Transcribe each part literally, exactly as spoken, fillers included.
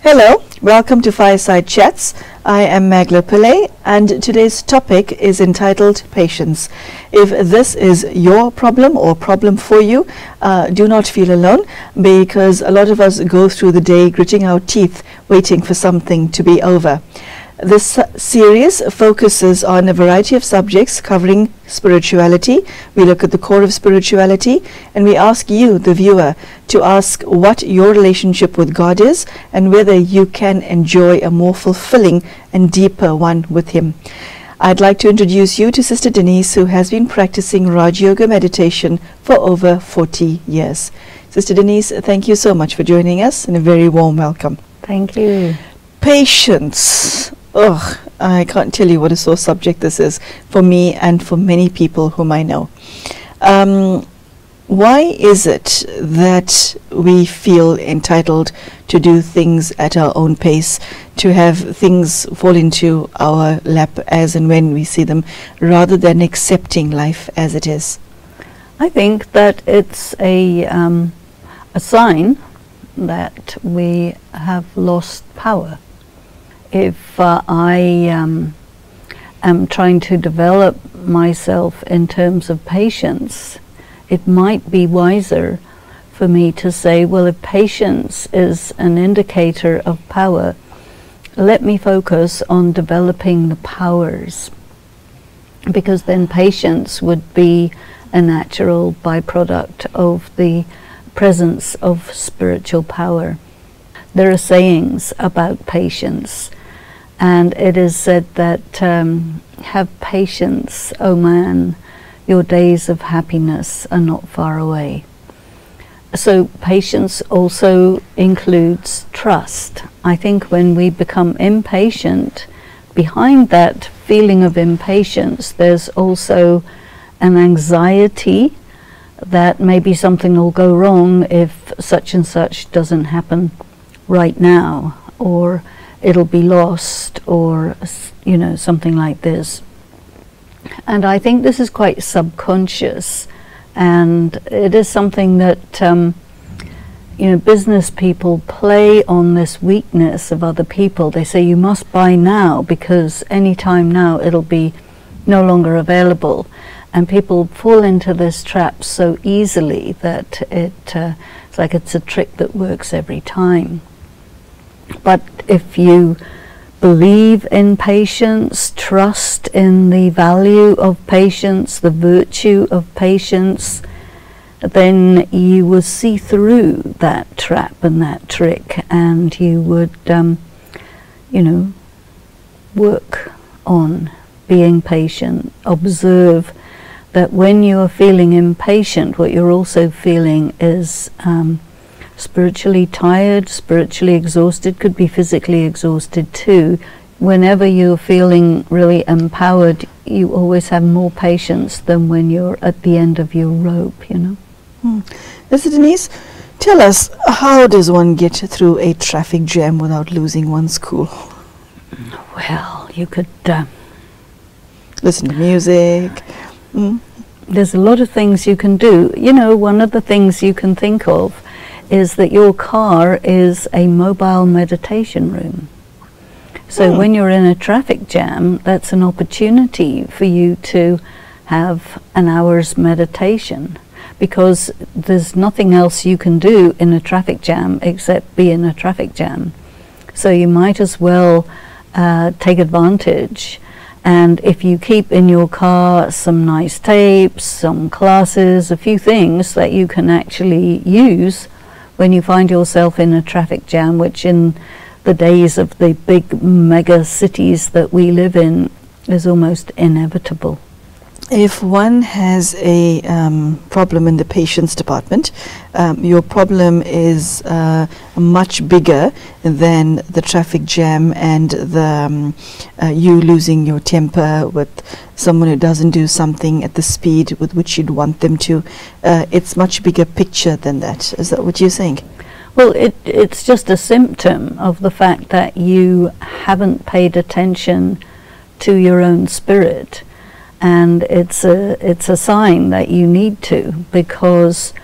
Hello, welcome to Fireside Chats. I am Magla Pillay, and today's topic is entitled Patience. If this is your problem or problem for you, uh, do not feel alone, because a lot of us go through the day gritting our teeth waiting for something to be over. This series focuses on a variety of subjects covering spirituality. We look at the core of spirituality, and we ask you, the viewer, to ask what your relationship with God is and whether you can enjoy a more fulfilling and deeper one with Him. I'd like to introduce you to Sister Denise, who has been practicing Raj Yoga meditation for over forty years. Sister Denise, thank you so much for joining us, and a very warm welcome. Thank you. Patience. Ugh, I can't tell you what a sore subject this is for me and for many people whom I know. Um, why is it that we feel entitled to do things at our own pace, to have things fall into our lap as and when we see them, rather than accepting life as it is? I think that it's a, um, a sign that we have lost power. If uh, I um, am trying to develop myself in terms of patience, it might be wiser for me to say, well, if patience is an indicator of power, let me focus on developing the powers, because then patience would be a natural byproduct of the presence of spiritual power. There are sayings about patience, and it is said that um, have patience, O man, your days of happiness are not far away. So patience also includes trust. I think when we become impatient, behind that feeling of impatience, there's also an anxiety that maybe something will go wrong if such and such doesn't happen right now, or it'll be lost, or you know, something like this. And I think this is quite subconscious, and it is something that um, you know, business people play on this weakness of other people. They say you must buy now because any time now it'll be no longer available, and people fall into this trap so easily that it uh, it's like it's a trick that works every time. But if you believe in patience, trust in the value of patience, the virtue of patience, then you will see through that trap and that trick, and you would, um, you know, work on being patient. Observe that when you are feeling impatient, what you're also feeling is um, spiritually tired, spiritually exhausted, could be physically exhausted too. Whenever you're feeling really empowered, you always have more patience than when you're at the end of your rope, you know. Hmm. Mister Denise, tell us, how does one get through a traffic jam without losing one's cool? Well, you could uh, listen to music. Mm. There's a lot of things you can do. You know, one of the things you can think of is that your car is a mobile meditation room. So hmm. when you're in a traffic jam, that's an opportunity for you to have an hour's meditation, because there's nothing else you can do in a traffic jam except be in a traffic jam. So you might as well uh, take advantage. And if you keep in your car some nice tapes, some classes, a few things that you can actually use when you find yourself in a traffic jam, which in the days of the big mega cities that we live in is almost inevitable. If one has a um, problem in the patients department, um, your problem is uh, much bigger than the traffic jam and the um, uh, you losing your temper with someone who doesn't do something at the speed with which you'd want them to. Uh, it's much bigger picture than that. Is that what you're saying? Well, it, it's just a symptom of the fact that you haven't paid attention to your own spirit. And it's a it's a sign that you need to, because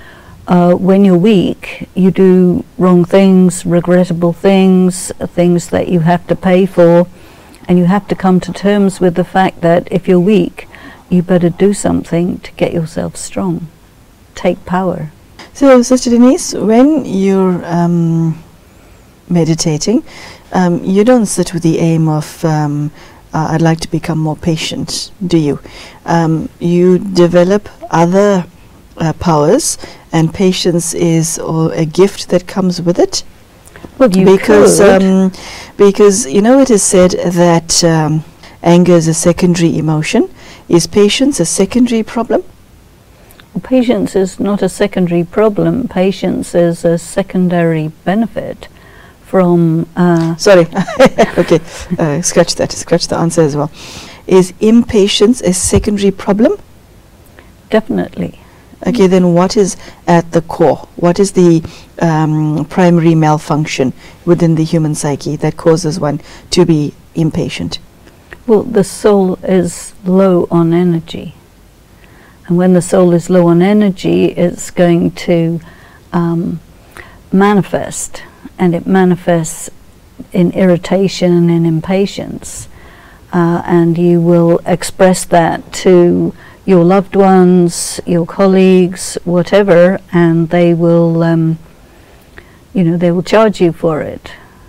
uh, when you're weak, you do wrong things, regrettable things, things that you have to pay for, and you have to come to terms with the fact that if you're weak, you better do something to get yourself strong. Take power. So, Sister Denise, when you're um, meditating, um, you don't sit with the aim of um, uh, I'd like to become more patient, do you? Um, you develop other uh, powers, and patience is or a gift that comes with it. Well, you because could. Um, because you know it is said that um, anger is a secondary emotion. Is patience a secondary problem? Well, patience is not a secondary problem. Patience is a secondary benefit from... Uh, Sorry. Okay. Uh, scratch that. Scratch the answer as well. Is impatience a secondary problem? Definitely. Okay, then what is at the core? What is the um, primary malfunction within the human psyche that causes one to be impatient? Well, the soul is low on energy. And when the soul is low on energy, it's going to um, manifest. And it manifests in irritation and impatience. Uh, and you will express that to your loved ones, your colleagues, whatever, and they will, um, you know, they will charge you for it.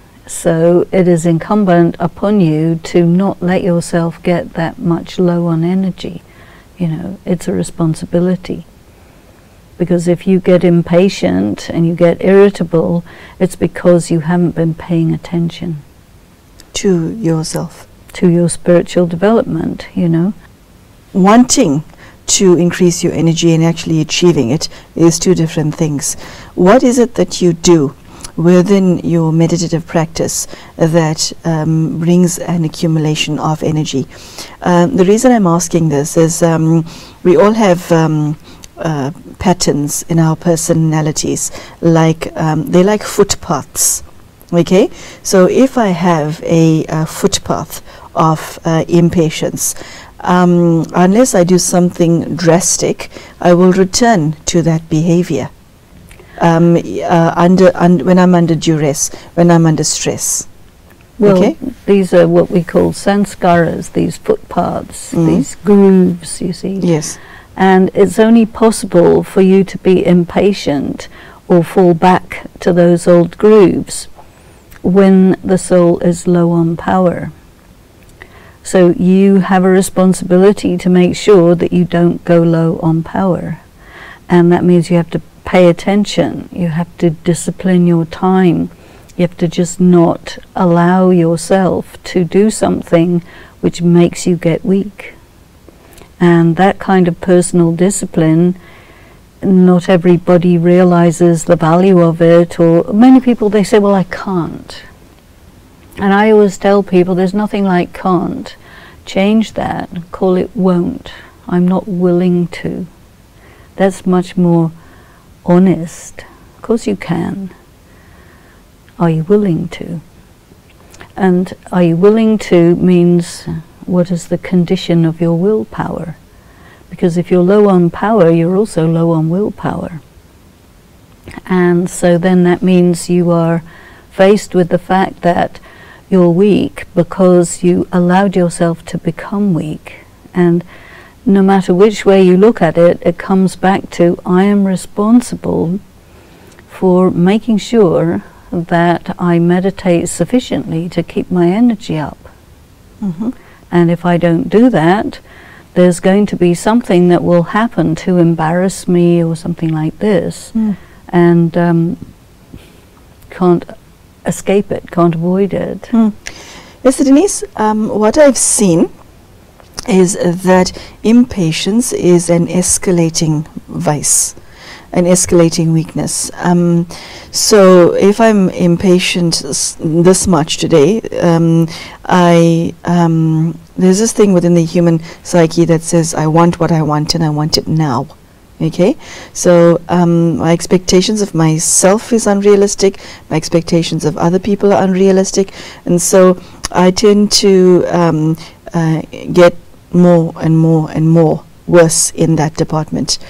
So it is incumbent upon you to not let yourself get that much low on energy. You know, it's a responsibility. Because if you get impatient and you get irritable, it's because you haven't been paying attention to yourself, to your spiritual development, you know. Wanting to increase your energy and actually achieving it is two different things. What is it that you do within your meditative practice that um, brings an accumulation of energy? Um, the reason I'm asking this is um, we all have um, uh, patterns in our personalities, like um, they like footpaths. Okay, so if I have a, a footpath of uh, impatience, Um, unless I do something drastic, I will return to that behavior um, uh, under un when I'm under duress, when I'm under stress. Well, okay? These are what we call sanskaras, these footpaths, mm. these grooves, you see. Yes. And it's only possible for you to be impatient or fall back to those old grooves when the soul is low on power. So you have a responsibility to make sure that you don't go low on power. And that means you have to pay attention. You have to discipline your time. You have to just not allow yourself to do something which makes you get weak. And that kind of personal discipline, not everybody realizes the value of it, or many people, they say, well, I can't. And I always tell people there's nothing like can't. Change that, call it won't. I'm not willing to. That's much more honest. Of course you can. Are you willing to? And are you willing to means what is the condition of your willpower? Because if you're low on power, you're also low on willpower. And so then that means you are faced with the fact that you're weak because you allowed yourself to become weak. And no matter which way you look at it, it comes back to I am responsible for making sure that I meditate sufficiently to keep my energy up. Mm-hmm. And if I don't do that, there's going to be something that will happen to embarrass me or something like this. Mm. And um, can't escape it, can't avoid it. Hmm. Yes, Denise, um, what I've seen is uh, that impatience is an escalating vice, an escalating weakness. Um, so if I'm impatient s this much today, um, I um, there's this thing within the human psyche that says, I want what I want and I want it now. Okay, so um, my expectations of myself is unrealistic, my expectations of other people are unrealistic, and so I tend to um, uh, get more and more and more worse in that department.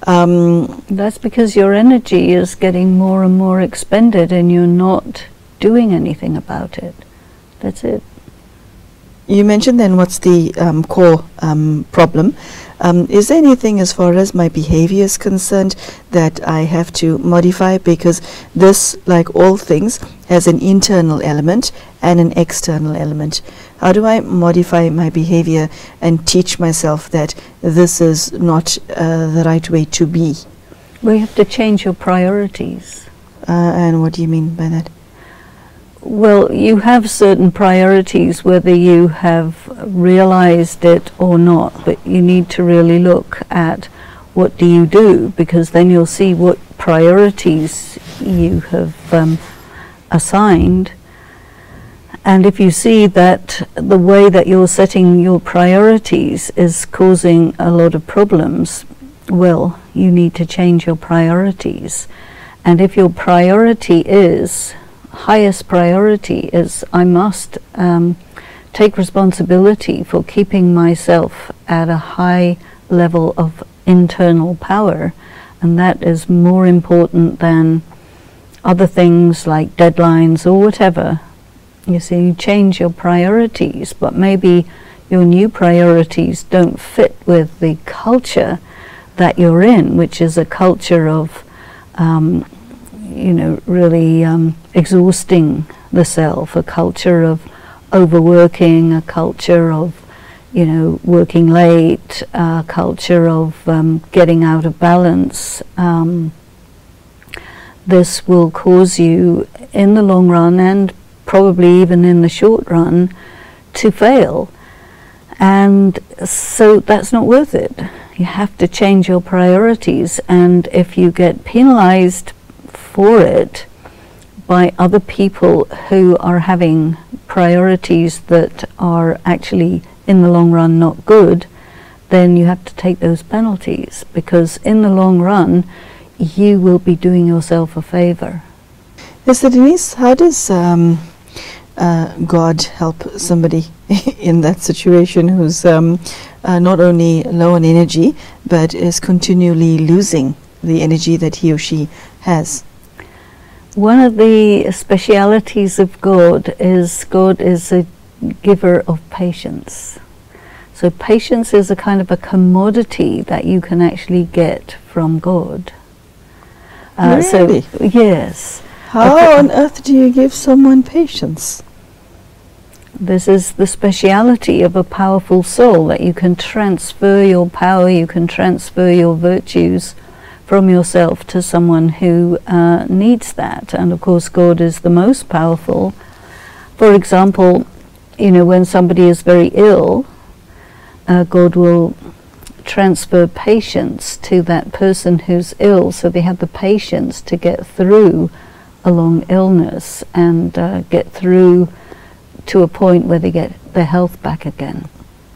Um, That's because your energy is getting more and more expended and you're not doing anything about it. That's it. you mentioned then what's the um, core um, problem. Um, is there anything as far as my behavior is concerned that I have to modify? Because this, like all things, has an internal element and an external element. How do I modify my behavior and teach myself that this is not uh, the right way to be? Well, you have to change your priorities. Uh, and what do you mean by that? Well, you have certain priorities whether you have realized it or not, but you need to really look at what do you do, because then you'll see what priorities you have um, assigned. And if you see that the way that you're setting your priorities is causing a lot of problems, well, you need to change your priorities. And if your priority is highest priority is I must um, take responsibility for keeping myself at a high level of internal power, and that is more important than other things like deadlines or whatever. You see, you change your priorities, but maybe your new priorities don't fit with the culture that you're in, which is a culture of um, you know, really um, exhausting the self, a culture of overworking, a culture of, you know, working late, a culture of um, getting out of balance. Um, this will cause you, in the long run, and probably even in the short run, to fail. And so that's not worth it. You have to change your priorities, and if you get penalized for it by other people who are having priorities that are actually in the long run not good, then you have to take those penalties, because in the long run you will be doing yourself a favor. Mister Denise, how does um, uh, God help somebody in that situation who's um, uh, not only low on energy but is continually losing the energy that he or she has? One of the specialities of God is God is a giver of patience. So patience is a kind of a commodity that you can actually get from God. Uh, Really? So, yes. How on earth do you give someone patience? This is the speciality of a powerful soul, that you can transfer your power, you can transfer your virtues from yourself to someone who uh, needs that. And of course God is the most powerful. For example, you know, when somebody is very ill, uh, God will transfer patience to that person who's ill, so they have the patience to get through a long illness and uh, get through to a point where they get their health back again,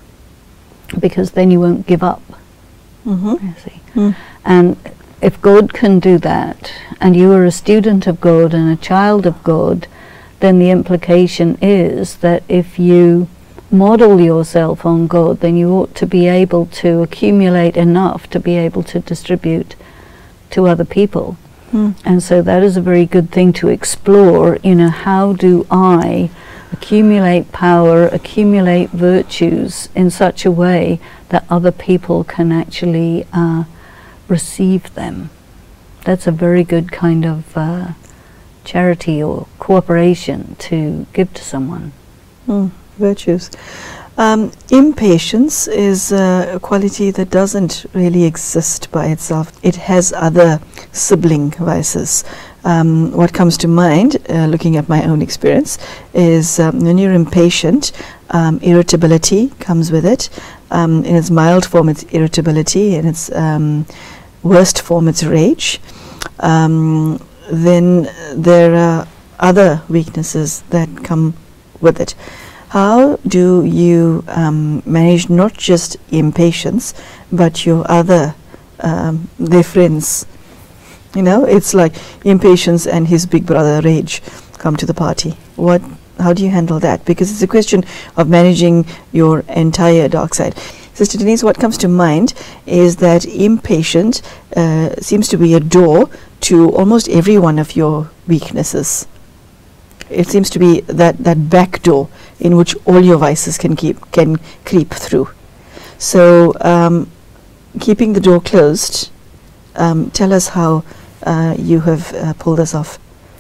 because then you won't give up. Mm-hmm. You see. Mm. And if God can do that, and you are a student of God and a child of God, then the implication is that if you model yourself on God, then you ought to be able to accumulate enough to be able to distribute to other people. Mm. And so that is a very good thing to explore. You know, how do I accumulate power, accumulate virtues in such a way that other people can actually uh, receive them? That's a very good kind of uh, charity or cooperation to give to someone. Mm, virtues. Um, impatience is uh, a quality that doesn't really exist by itself. It has other sibling vices. Um, what comes to mind, uh, looking at my own experience, is um, when you're impatient, um, irritability comes with it. Um, in its mild form, it's irritability. In its um, worst form, it's rage. Um, then there are other weaknesses that come with it. How do you um, manage not just impatience, but your other, um, their friends? You know, it's like impatience and his big brother rage come to the party. What? How do you handle that? Because it's a question of managing your entire dark side. Sister Denise, what comes to mind is that impatient uh, seems to be a door to almost every one of your weaknesses. It seems to be that, that back door in which all your vices can keep can creep through. So um, keeping the door closed, um, tell us how uh, you have uh, pulled this off.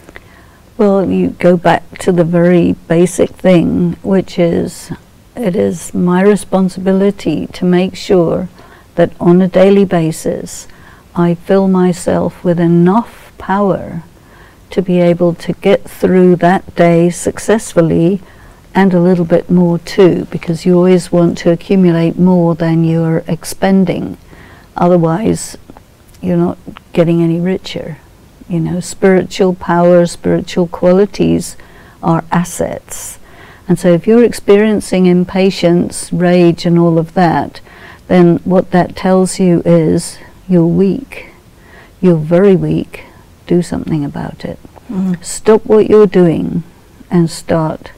Well, you go back to the very basic thing, which is it is my responsibility to make sure that on a daily basis I fill myself with enough power to be able to get through that day successfully, and a little bit more too, because you always want to accumulate more than you're expending. Otherwise, you're not getting any richer. You know, spiritual power, spiritual qualities are assets. And so if you're experiencing impatience, rage and all of that, then what that tells you is you're weak. You're very weak. Do something about it. Mm. Stop what you're doing and start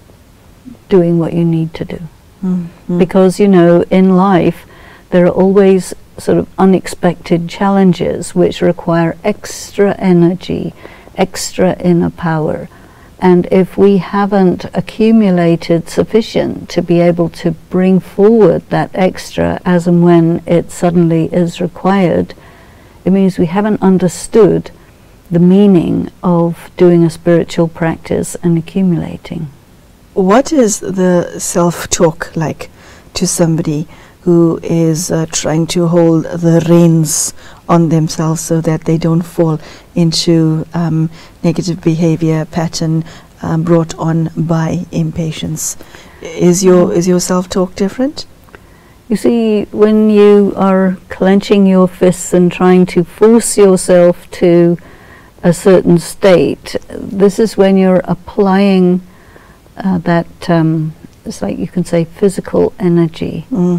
doing what you need to do. Mm. Mm. Because, you know, in life there are always sort of unexpected challenges which require extra energy, extra inner power. And if we haven't accumulated sufficient to be able to bring forward that extra as and when it suddenly is required, it means we haven't understood the meaning of doing a spiritual practice and accumulating. What is the self-talk like to somebody who is uh, trying to hold the reins on themselves so that they don't fall into um, negative behavior pattern um, brought on by impatience? Is your mm. is your self-talk different? You see, when you are clenching your fists and trying to force yourself to a certain state, this is when you're applying uh, that, um, it's like you can say physical energy. Mm.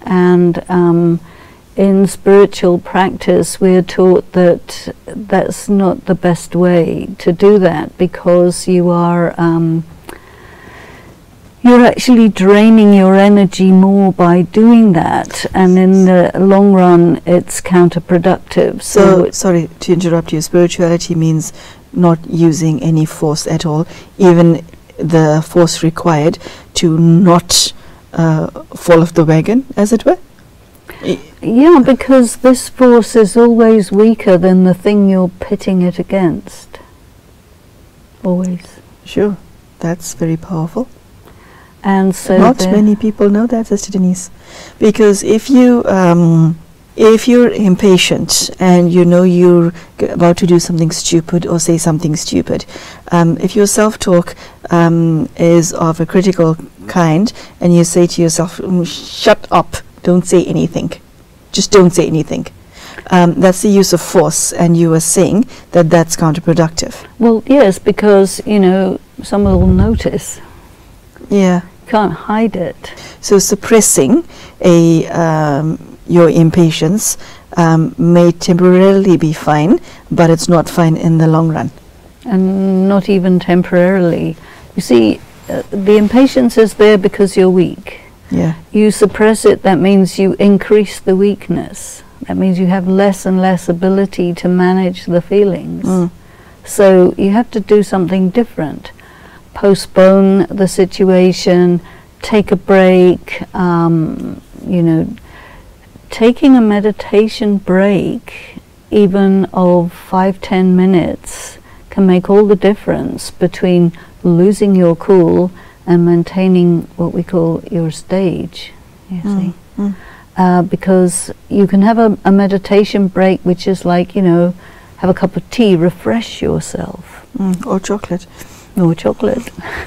And um, in spiritual practice we're taught that that's not the best way to do that, because you are um, you're actually draining your energy more by doing that, and in the long run it's counterproductive. So, so sorry to interrupt you, spirituality means not using any force at all, even the force required to not uh, fall off the wagon, as it were? Yeah, because this force is always weaker than the thing you're pitting it against. Always. Sure, that's very powerful. And so not many people know that, Sister Denise, because if you um, if you're impatient and you know you're g- about to do something stupid or say something stupid, um, if your self-talk um, is of a critical kind and you say to yourself, mm, shut up, don't say anything, just don't say anything, um, that's the use of force, and you are saying that that's counterproductive. Well, yes, because, you know, someone will notice. Yeah. Can't hide it. So suppressing a um, your impatience um, may temporarily be fine, but it's not fine in the long run. And not even temporarily. You see, uh, the impatience is there because you're weak. Yeah. You suppress it, that means you increase the weakness. That means you have less and less ability to manage the feelings. Mm. So you have to do something different. Postpone the situation, take a break, um, you know, taking a meditation break, even of five, ten minutes, can make all the difference between losing your cool and maintaining what we call your stage, you mm. see. Mm. Uh, because you can have a, a meditation break which is like, you know, have a cup of tea, refresh yourself. Mm. Or chocolate. Or chocolate.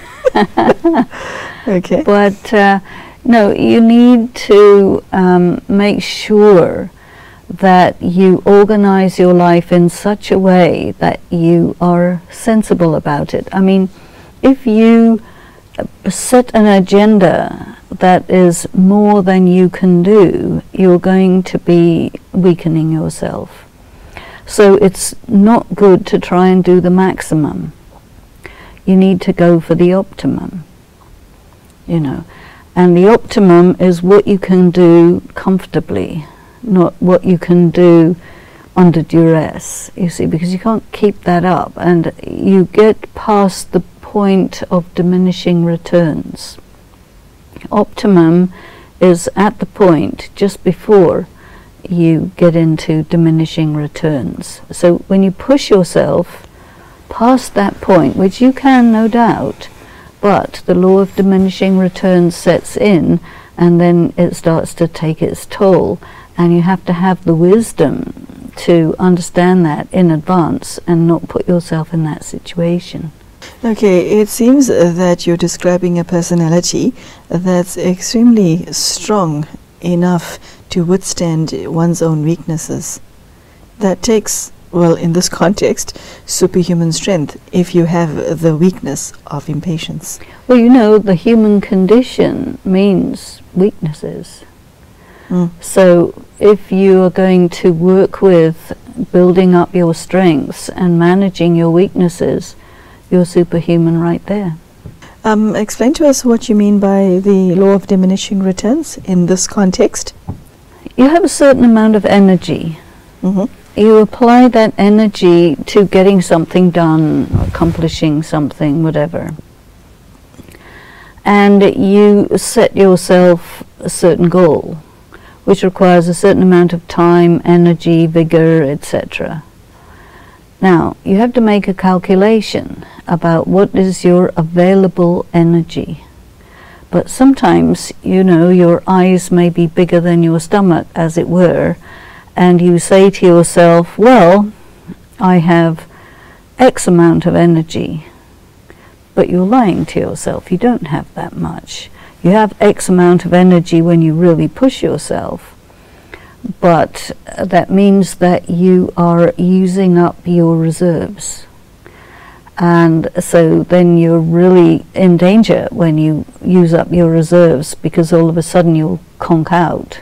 Okay. But uh, no, you need to um, make sure that you organize your life in such a way that you are sensible about it. I mean, if you set an agenda that is more than you can do, you're going to be weakening yourself. So it's not good to try and do the maximum. You need to go for the optimum, you know. And the optimum is what you can do comfortably, not what you can do under duress, you see, because you can't keep that up, and you get past the point of diminishing returns. Optimum is at the point just before you get into diminishing returns. So when you push yourself past that point, which you can, no doubt, but the law of diminishing returns sets in, and then it starts to take its toll, and you have to have the wisdom to understand that in advance and not put yourself in that situation. Okay, it seems uh, that you're describing a personality that's extremely strong enough to withstand one's own weaknesses. That takes, well, in this context, superhuman strength if you have the weakness of impatience. Well, you know, the human condition means weaknesses. Mm. So if you are going to work with building up your strengths and managing your weaknesses, you're superhuman right there. Um, explain to us what you mean by the law of diminishing returns in this context. You have a certain amount of energy. Mm-hmm. You apply that energy to getting something done, accomplishing something, whatever. And you set yourself a certain goal, which requires a certain amount of time, energy, vigor, et cetera. Now, you have to make a calculation about what is your available energy. But sometimes, you know, your eyes may be bigger than your stomach, as it were, and you say to yourself, well, I have X amount of energy. But you're lying to yourself. You don't have that much. You have X amount of energy when you really push yourself. But uh, that means that you are using up your reserves. And so then you're really in danger when you use up your reserves, because all of a sudden you'll conk out.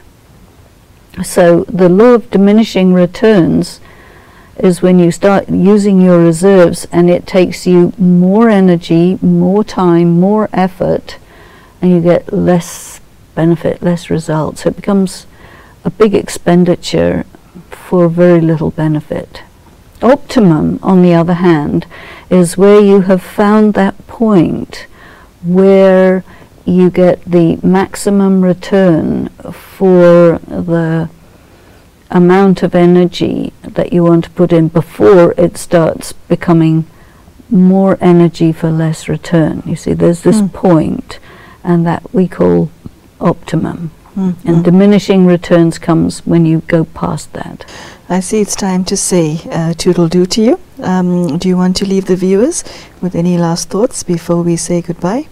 So the law of diminishing returns is when you start using your reserves and it takes you more energy, more time, more effort, and you get less benefit, less results. So it becomes a big expenditure for very little benefit. Optimum, on the other hand, is where you have found that point where you get the maximum return for the amount of energy that you want to put in before it starts becoming more energy for less return. You see, there's this mm. point, and that we call optimum. Mm-hmm. And diminishing returns comes when you go past that. I see it's time to say uh, toodle-doo to you. Um, do you want to leave the viewers with any last thoughts before we say goodbye?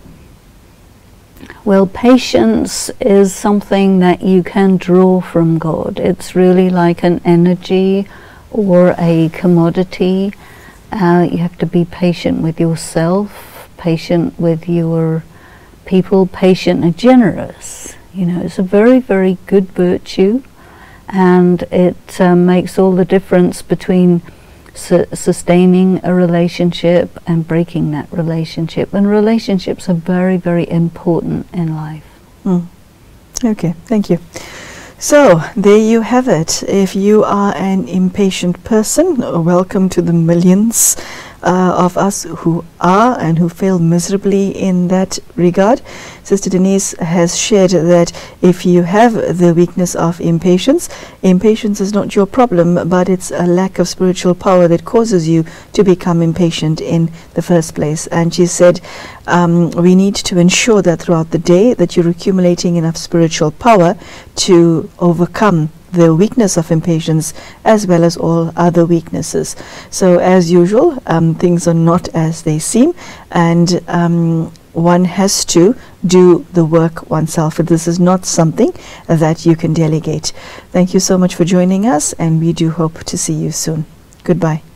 Well, patience is something that you can draw from God. It's really like an energy or a commodity. Uh, you have to be patient with yourself, patient with your people, patient and generous. You know, it's a very, very good virtue, and it uh, makes all the difference between su sustaining a relationship and breaking that relationship. And relationships are very, very important in life. Mm. Okay, thank you. So, there you have it. If you are an impatient person, welcome to the millions uh, of us who are and who fail miserably in that regard. Sister Denise has shared that if you have the weakness of impatience, impatience is not your problem, but it's a lack of spiritual power that causes you to become impatient in the first place. And she said, um, we need to ensure that throughout the day that you're accumulating enough spiritual power to overcome the weakness of impatience as well as all other weaknesses. So as usual, um, things are not as they seem, and um, one has to do the work oneself. This is not something that you can delegate. Thank you so much for joining us, and we do hope to see you soon. Goodbye.